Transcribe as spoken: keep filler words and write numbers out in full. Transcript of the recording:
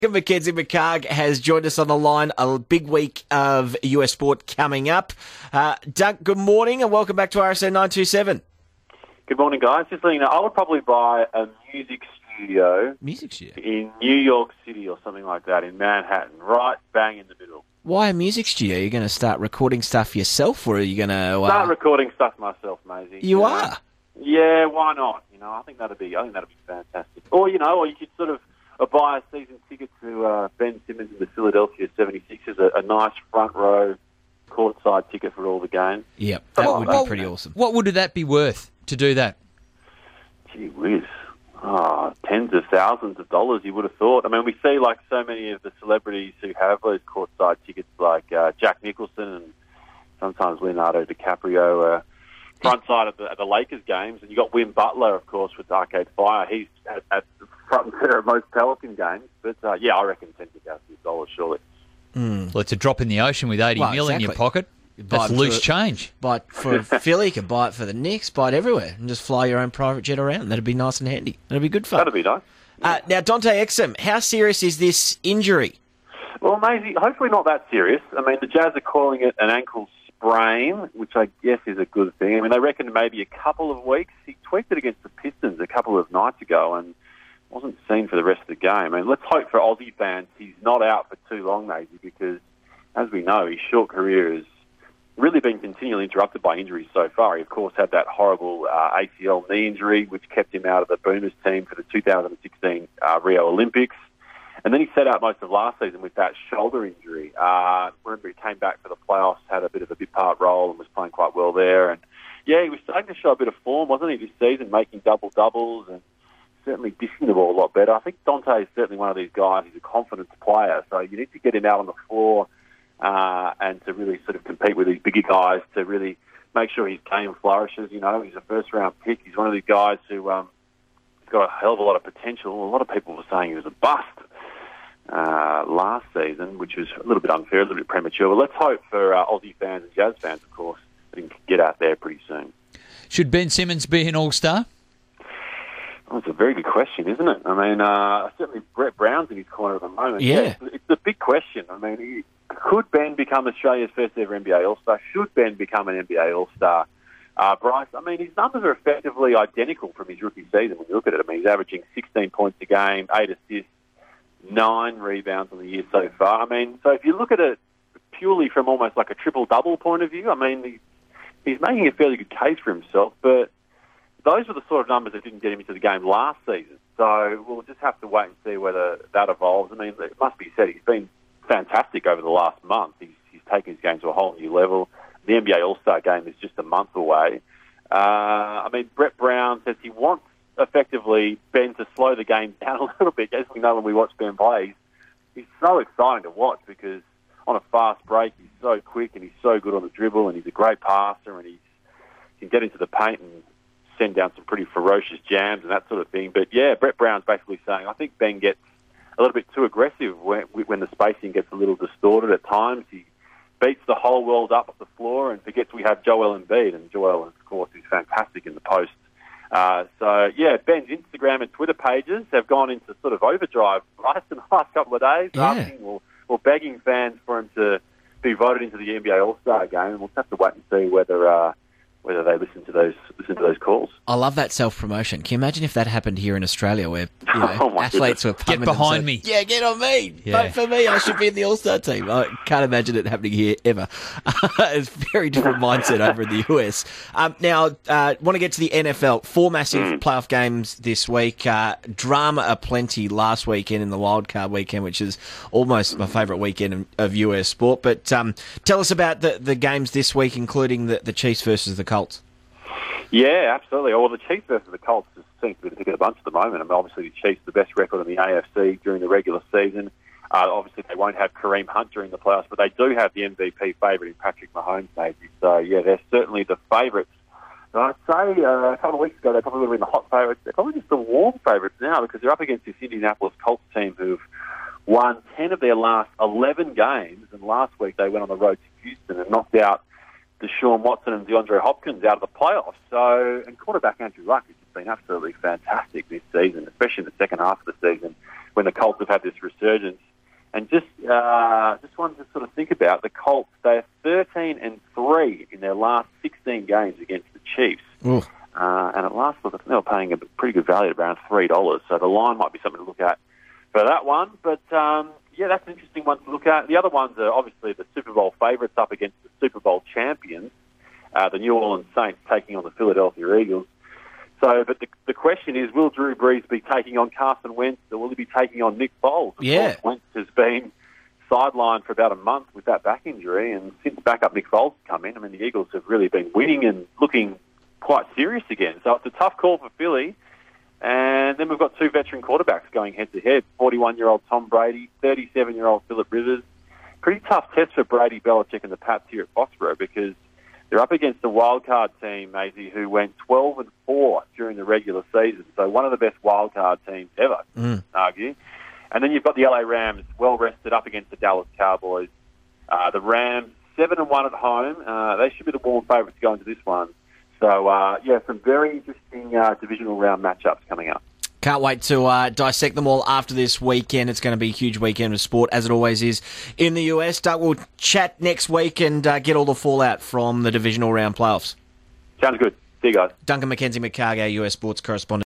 Mackenzie McCarg has joined us on the line. A big week of U S sport coming up. Uh, Doug, good morning and welcome back to R S N nine two seven. Good morning, guys. Just letting you know, I would probably buy a music studio, Music studio? in New York City or something like that, in Manhattan, right bang in the middle. Why a music studio? Are you going to start recording stuff yourself or are you going to... Uh... Start recording stuff myself, Maisie. You know? are? Yeah, why not? You know, I think that'd be, I think that'd be fantastic. Or, you know, or you could sort of uh, buy a season ticket to uh, Ben Simmons and the Philadelphia seventy-sixers, a, a nice front row courtside ticket for all the games. Yep, that Oh, would well, be pretty awesome. What would that be worth to do that? Gee whiz. Oh, tens of thousands of dollars, you would have thought. I mean, we see like so many of the celebrities who have those courtside tickets, like uh, Jack Nicholson and sometimes Leonardo DiCaprio, uh, front side at the, at the Lakers games. And you got Wim Butler, of course, with Arcade Fire. He's at, at the front and center of most Pelican games. But uh, yeah, I reckon tens of thousands of dollars, surely. Mm. Well, it's a drop in the ocean with eighty Well, mil in your exactly. pocket. Buy That's it loose for- change. Buy it for Philly, you can buy it for the Knicks, buy it everywhere and just fly your own private jet around. That'd be nice and handy. That'd be good fun. That'd be nice. Uh, now, Dante Exum, how serious is this injury? Well, Maisie, hopefully not that serious. I mean, the Jazz are calling it an ankle sprain, which I guess is a good thing. I mean, they reckon maybe a couple of weeks. He tweaked it against the Pistons a couple of nights ago and wasn't seen for the rest of the game. I mean, let's hope for Aussie fans he's not out for too long, Maisie, because, as we know, his short career has really been continually interrupted by injuries so far. He, of course, had that horrible uh, A C L knee injury, which kept him out of the Boomers team for the two thousand sixteen uh, Rio Olympics. And then he set out most of last season with that shoulder injury. Uh, remember, he came back for the playoffs, had a bit of a big part role and was playing quite well there. And, yeah, he was starting to show a bit of form, wasn't he, this season, making double-doubles and certainly dishing the ball a lot better. I think Dante is certainly one of these guys. He's a confidence player, so you need to get him out on the floor uh, and to really sort of compete with these bigger guys to really make sure his game flourishes. You know, he's a first-round pick. He's one of these guys who um, has got a hell of a lot of potential. A lot of people were saying he was a bust uh, last season, which was a little bit unfair, a little bit premature. But let's hope for uh, Aussie fans and Jazz fans, of course, that he can get out there pretty soon. Should Ben Simmons be an all-star? Well, it's a very good question, isn't it? I mean, uh, certainly Brett Brown's in his corner at the moment. Yeah. It's, it's a big question. I mean, he, could Ben become Australia's first ever N B A All-Star? Should Ben become an N B A All-Star? Uh, Bryce, I mean, his numbers are effectively identical from his rookie season when you look at it. I mean, he's averaging sixteen points a game, eight assists, nine rebounds on the year so far. I mean, so if you look at it purely from almost like a triple-double point of view, I mean, he, he's making a fairly good case for himself, but those were the sort of numbers that didn't get him into the game last season. So we'll just have to wait and see whether that evolves. I mean, it must be said he's been fantastic over the last month. He's, he's taken his game to a whole new level. The N B A All-Star game is just a month away. Uh, I mean, Brett Brown says he wants, effectively, Ben to slow the game down a little bit. As we know when we watch Ben play, he's, he's so exciting to watch because on a fast break, he's so quick and he's so good on the dribble and he's a great passer and he can get into the paint and send down some pretty ferocious jams and that sort of thing. But, yeah, Brett Brown's basically saying, I think Ben gets a little bit too aggressive when, when the spacing gets a little distorted at times. He beats the whole world up off the floor and forgets we have Joel Embiid. And Joel, of course, is fantastic in the post. Uh, so, yeah, Ben's Instagram and Twitter pages have gone into sort of overdrive right in the last couple of days, Yeah. asking or, or begging fans for him to be voted into the N B A All-Star game. And we'll have to wait and see whether... Uh, whether they listen to those listen to those calls. I love that self-promotion. Can you imagine if that happened here in Australia where you know, Oh, my athletes were Get pumping behind themselves? me. Yeah, get on me. Yeah. Vote for me. I should be in the All-Star team. I can't imagine it happening here ever. It's a very different mindset over in the U S. Um, now, uh, want to get to the N F L. Four massive Mm. playoff games this week. Uh, drama aplenty last weekend in the wildcard weekend, which is almost my favourite weekend of, of U S sport. But um, tell us about the, the games this week, including the, the Chiefs versus the Colts. Yeah, absolutely. Well, the Chiefs versus the Colts just seems to be the pick of the bunch at the moment. I mean, obviously, the Chiefs the best record in the A F C during the regular season. Uh, obviously, they won't have Kareem Hunt during the playoffs, but they do have the M V P favourite in Patrick Mahomes, maybe. So, yeah, they're certainly the favourites. And I'd say uh, a couple of weeks ago, they probably would have been the hot favourites. They're probably just the warm favourites now because they're up against this Indianapolis Colts team who've won ten of their last eleven games. And last week, they went on the road to Houston and knocked out Deshaun Watson and DeAndre Hopkins out of the playoffs. So, and quarterback Andrew Luck has just been absolutely fantastic this season, especially in the second half of the season. when the Colts have had this resurgence. And just uh, just wanted to sort of think about the Colts. They're thirteen and three in their last sixteen games against the Chiefs. Ooh. Uh, and at last look, I think they were paying a pretty good value at around three dollars. So the line might be something to look at for that one. But, um, yeah, that's an interesting one to look at. The other ones are obviously the Super Bowl favourites up against the Super Bowl champions, uh, the New Orleans Saints taking on the Philadelphia Eagles. So, but the, the question is, will Drew Brees be taking on Carson Wentz, or will he be taking on Nick Foles? Of Yeah. course, Wentz has been sidelined for about a month with that back injury, and since backup Nick Foles has come in, I mean, the Eagles have really been winning and looking quite serious again. So it's a tough call for Philly. And then we've got two veteran quarterbacks going head-to-head, forty-one-year-old Tom Brady, thirty-seven-year-old Philip Rivers. Pretty tough test for Brady, Belichick, and the Pats here at Foxborough, because they're up against a wildcard team, Maisie, who went twelve and four during the regular season. So one of the best wildcard teams ever, Mm. argue. And then you've got the L A Rams, well-rested, up against the Dallas Cowboys. Uh, the Rams, seven and one at home. Uh, they should be the warm favourites to go into this one. So, uh, yeah, some very interesting uh, divisional round matchups coming up. Can't wait to uh, dissect them all after this weekend. It's going to be a huge weekend of sport, as it always is in the U S. Doug, we'll chat next week and uh, get all the fallout from the divisional round playoffs. Sounds good. See you guys. Duncan McKenzie McCarg, our U S sports correspondent.